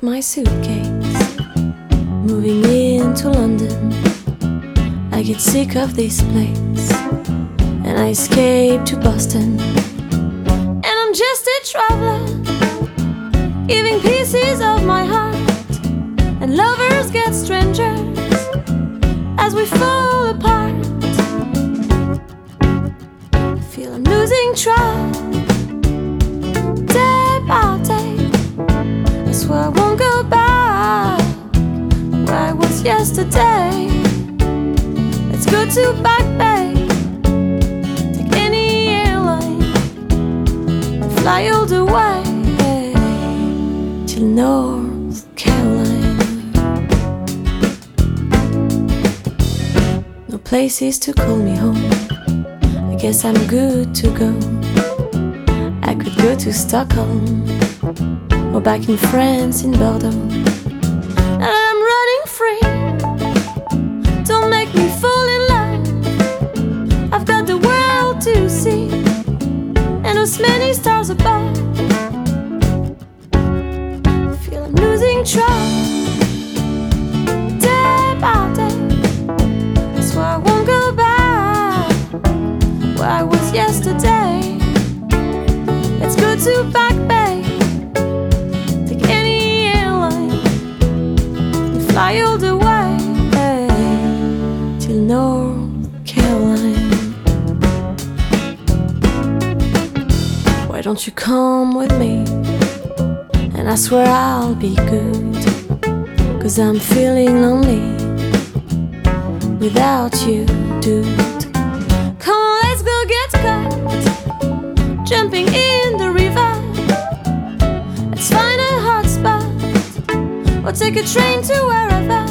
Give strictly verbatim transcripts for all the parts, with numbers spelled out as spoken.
pack my suitcase, moving into London. I get sick of this place, and I escape to Boston. And I'm just a traveler, giving pieces of my heart. And lovers get strangers as we fall apart. I feel I'm losing track, day by day. I swear I won't go back where I was yesterday. Let's go to Back Bay, take any airline and fly all the way till North Carolina. No places to call me home, I guess I'm good to go. I could go to Stockholm or back in France in Bordeaux. And I'm running free, don't make me fall in love. I've got the world to see and those many stars above. I feel I'm losing track, day by day. I swear I won't go back where I was yesterday. Let's go to Back Bay, take any airline and fly all the way till North Carolina. Why don't you come with me? And I swear I'll be good, 'cause I'm feeling lonely without you, dude. Come on, let's go get caught jumping in the river. Let's find a hot spot or take a train to wherever.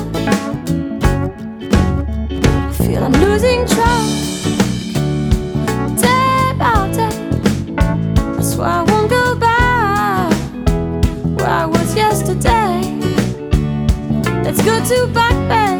I feel I'm losing track, day by day. I swear I won't go back where I was yesterday. Let's go to Back Bay,